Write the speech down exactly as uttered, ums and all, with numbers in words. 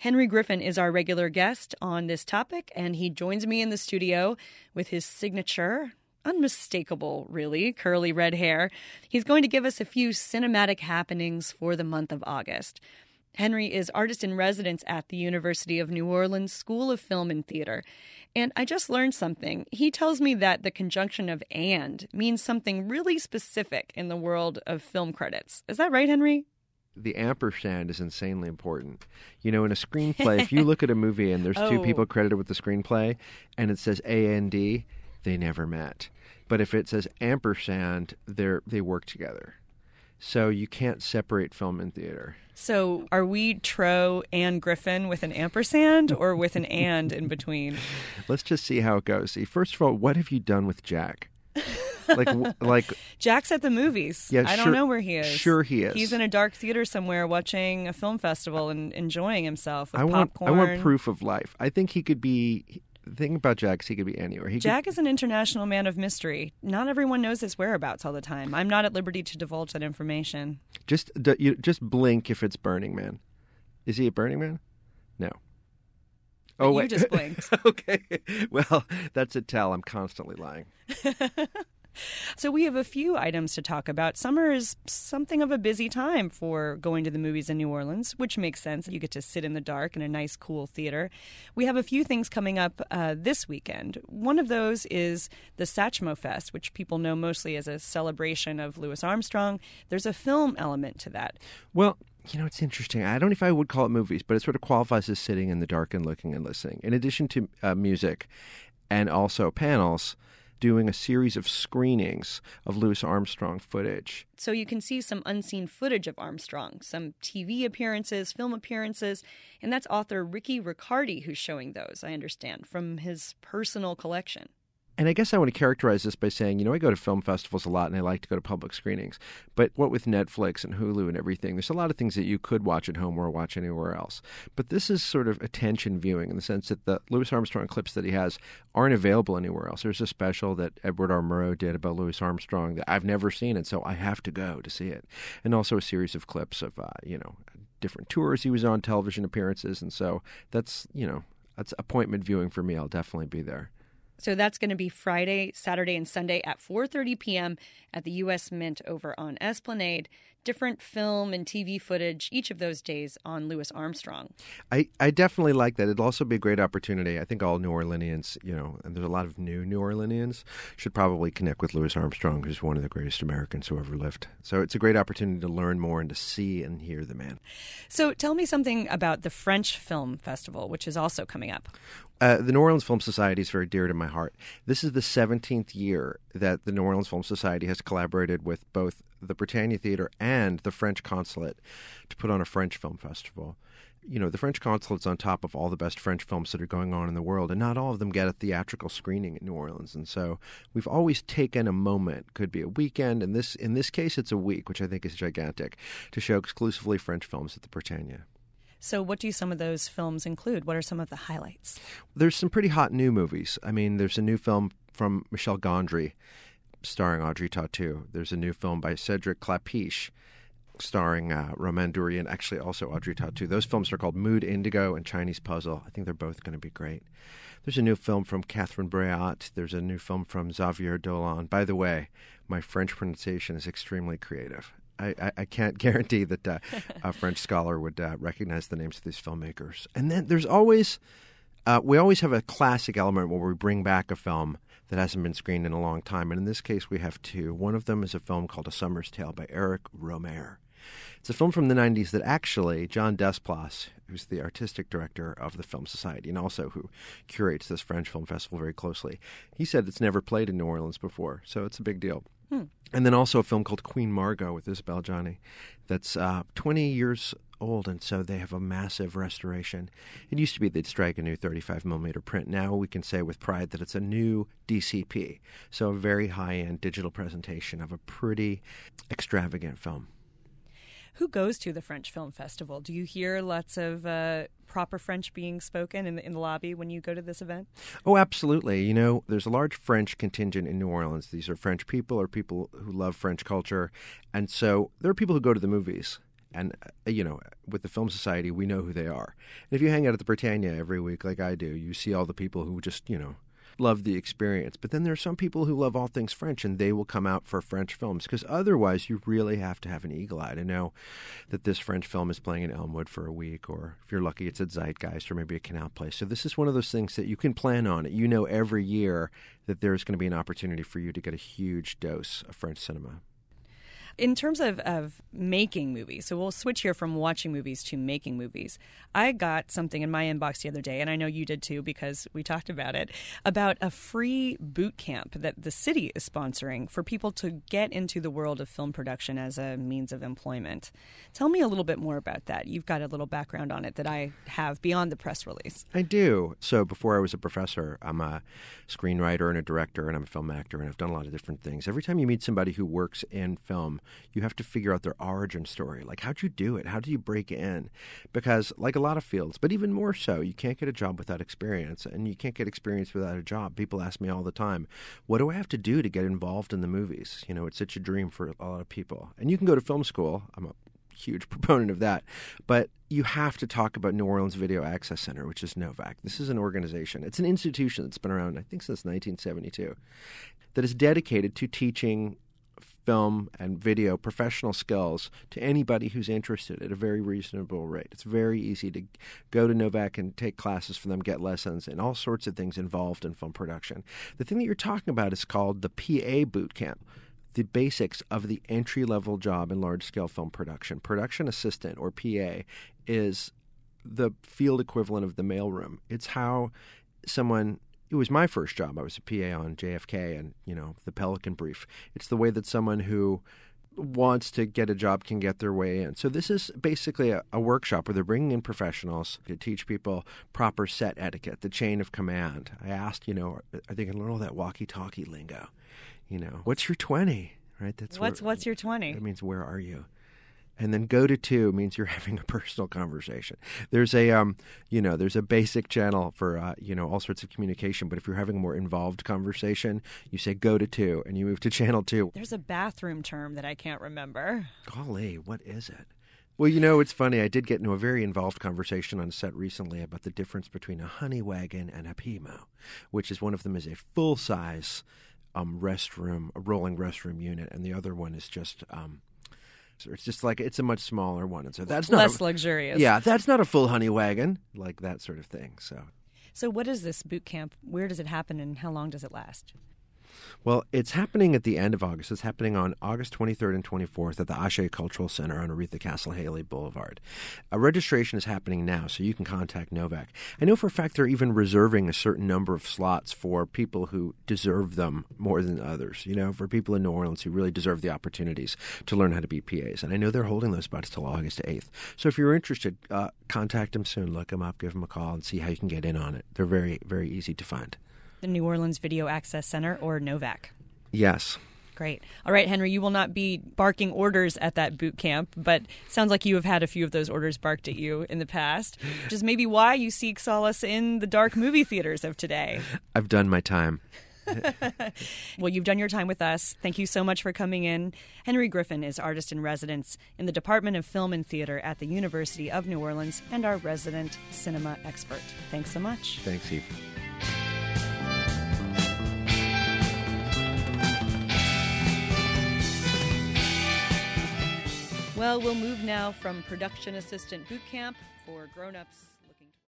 Henry Griffin is our regular guest on this topic, and he joins me in the studio with his signature, unmistakable, really, curly red hair. He's going to give us a few cinematic happenings for the month of August. Henry is artist in residence at the University of New Orleans School of Film and Theater. And I just learned something. He tells me that the conjunction of "and" means something really specific in the world of film credits. Is that right, Henry? The ampersand is insanely important. You know, in a screenplay, if you look at a movie and there's oh. two people credited with the screenplay and it says A and D, they never met. But if it says ampersand, they're, they work together. So you can't separate film and theater. So are we Tro and Griffin with an ampersand or with an and in between? Let's just see how it goes. See, first of all, what have you done with Jack? Like, like Jack's at the movies. Yeah, I sure, don't know where he is. Sure he is. He's in a dark theater somewhere watching a film festival and enjoying himself with I want, popcorn. I want proof of life. I think he could be... The thing about Jack is he could be anywhere. He Jack could... is an international man of mystery. Not everyone knows his whereabouts all the time. I'm not at liberty to divulge that information. Just you, just blink if it's Burning Man. Is he a Burning Man? No. But oh, you wait. just blinked. Okay. Well, that's a tell. I'm constantly lying. So we have a few items to talk about. Summer is something of a busy time for going to the movies in New Orleans, which makes sense. You get to sit in the dark in a nice, cool theater. We have a few things coming up uh, this weekend. One of those is the Satchmo Fest, which people know mostly as a celebration of Louis Armstrong. There's a film element to that. Well, you know, it's interesting. I don't know if I would call it movies, but it sort of qualifies as sitting in the dark and looking and listening. In addition to uh, music and also panels, doing a series of screenings of Louis Armstrong footage. So you can see some unseen footage of Armstrong, some T V appearances, film appearances, and that's author Ricky Riccardi who's showing those, I understand, from his personal collection. And I guess I want to characterize this by saying, you know, I go to film festivals a lot and I like to go to public screenings. But what with Netflix and Hulu and everything, there's a lot of things that you could watch at home or watch anywhere else. But this is sort of attention viewing in the sense that the Louis Armstrong clips that he has aren't available anywhere else. There's a special that Edward R. Murrow did about Louis Armstrong that I've never seen, and so I have to go to see it. And also a series of clips of, uh, you know, different tours he was on, television appearances. And so that's, you know, that's appointment viewing for me. I'll definitely be there. So that's going to be Friday, Saturday, and Sunday at four thirty p.m. at the U S Mint over on Esplanade. Different film and T V footage each of those days on Louis Armstrong. I, I definitely like that. It'll also be a great opportunity. I think all New Orleanians, you know, and there's a lot of new New Orleanians, should probably connect with Louis Armstrong, who's one of the greatest Americans who ever lived. So it's a great opportunity to learn more and to see and hear the man. So tell me something about the French Film Festival, which is also coming up. Uh, the New Orleans Film Society is very dear to my heart. This is the seventeenth year that the New Orleans Film Society has collaborated with both the Britannia Theater and the French Consulate to put on a French film festival. You know, the French Consulate's on top of all the best French films that are going on in the world, and not all of them get a theatrical screening in New Orleans. And so we've always taken a moment, could be a weekend, and this in this case it's a week, which I think is gigantic, to show exclusively French films at the Britannia. So what do some of those films include? What are some of the highlights? There's some pretty hot new movies. I mean, there's a new film from Michel Gondry starring Audrey Tautou. There's a new film by Cedric Klapisch starring uh, Romain Dury and actually also Audrey Tautou. Those films are called Mood Indigo and Chinese Puzzle. I think they're both going to be great. There's a new film from Catherine Breillat. There's a new film from Xavier Dolan. By the way, my French pronunciation is extremely creative. I, I, I can't guarantee that uh, a French scholar would uh, recognize the names of these filmmakers. And then there's always, uh, we always have a classic element where we bring back a film that hasn't been screened in a long time. And in this case, we have two. One of them is a film called A Summer's Tale by Eric Rohmer. It's a film from the nineties that actually John Desplace, who's the artistic director of the Film Society and also who curates this French Film Festival very closely, he said it's never played in New Orleans before, so it's a big deal. Hmm. And then also a film called Queen Margot with Isabelle Adjani that's uh, twenty years old, and so they have a massive restoration. It used to be they'd strike a new thirty-five millimeter print. Now we can say with pride that it's a new D C P, so a very high-end digital presentation of a pretty extravagant film. Who goes to the French Film Festival? Do you hear lots of uh, proper French being spoken in the, in the lobby when you go to this event? Oh, absolutely. You know, there's a large French contingent in New Orleans. These are French people or people who love French culture. And so there are people who go to the movies. And, uh, you know, with the Film Society, we know who they are. And if you hang out at the Britannia every week like I do, you see all the people who just, you know, love the experience. But then there are some people who love all things French, and they will come out for French films, because otherwise you really have to have an eagle eye to know that this French film is playing in Elmwood for a week, or if you're lucky it's at Zeitgeist or maybe a Canal Place. So this is one of those things that you can plan on. You know every year that there's going to be an opportunity for you to get a huge dose of French cinema. In terms of, of making movies, so we'll switch here from watching movies to making movies. I got something in my inbox the other day, and I know you did too because we talked about it, about a free boot camp that the city is sponsoring for people to get into the world of film production as a means of employment. Tell me a little bit more about that. You've got a little background on it that I have beyond the press release. I do. So before I was a professor, I'm a screenwriter and a director, and I'm a film actor, and I've done a lot of different things. Every time you meet somebody who works in film, you have to figure out their origin story. Like, how'd you do it? How did you break in? Because like a lot of fields, but even more so, you can't get a job without experience, and you can't get experience without a job. People ask me all the time, what do I have to do to get involved in the movies? You know, it's such a dream for a lot of people. And you can go to film school. I'm a huge proponent of that. But you have to talk about New Orleans Video Access Center, which is NOVAC. This is an organization. It's an institution that's been around, I think, since nineteen seventy-two, that is dedicated to teaching film and video professional skills to anybody who's interested at a very reasonable rate. It's very easy to go to NOVAC and take classes from them, get lessons, and all sorts of things involved in film production. The thing that you're talking about is called the P A boot camp, the basics of the entry-level job in large-scale film production. Production assistant, or P A, is the field equivalent of the mailroom. It's how someone... It was my first job. I was a P A on J F K and, you know, the Pelican Brief. It's the way that someone who wants to get a job can get their way in. So this is basically a, a workshop where they're bringing in professionals to teach people proper set etiquette, the chain of command. I asked, you know, are they going to learn all that walkie-talkie lingo? You know, what's your twenty, right? That's What's where, what's your twenty? That means where are you? And then go to two means you're having a personal conversation. There's a, um, you know, there's a basic channel for, uh, you know, all sorts of communication. But if you're having a more involved conversation, you say go to two and you move to channel two. There's a bathroom term that I can't remember. Golly, what is it? Well, you know, it's funny. I did get into a very involved conversation on set recently about the difference between a honey wagon and a P M O, which is one of them is a full-size um, restroom, a rolling restroom unit, and the other one is just... Um, So it's just like it's a much smaller one, and so that's not less a, luxurious. Yeah, that's not a full honey wagon, like that sort of thing. So, so what is this boot camp? Where does it happen, and how long does it last? well, it's happening at the end of August. It's happening on August twenty-third and twenty-fourth at the Ache Cultural Center on Aretha Castle Haley Boulevard. A registration is happening now, so you can contact NOVAC. I know for a fact they're even reserving a certain number of slots for people who deserve them more than others, you know, for people in New Orleans who really deserve the opportunities to learn how to be P As. And I know they're holding those spots till August eighth. So if you're interested, uh, contact them soon. Look them up, give them a call, and see how you can get in on it. They're very, very easy to find. The New Orleans Video Access Center, or NOVAC? Yes. Great. All right, Henry, you will not be barking orders at that boot camp, but it sounds like you have had a few of those orders barked at you in the past, which is maybe why you seek solace in the dark movie theaters of today. I've done my time. Well, you've done your time with us. Thank you so much for coming in. Henry Griffin is artist in residence in the Department of Film and Theater at the University of New Orleans and our resident cinema expert. Thanks so much. Thanks, Eve. Well, we'll move now from production assistant boot camp for grown-ups